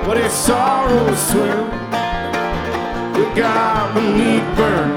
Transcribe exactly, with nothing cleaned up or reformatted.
but its sorrows swim. The God beneath burn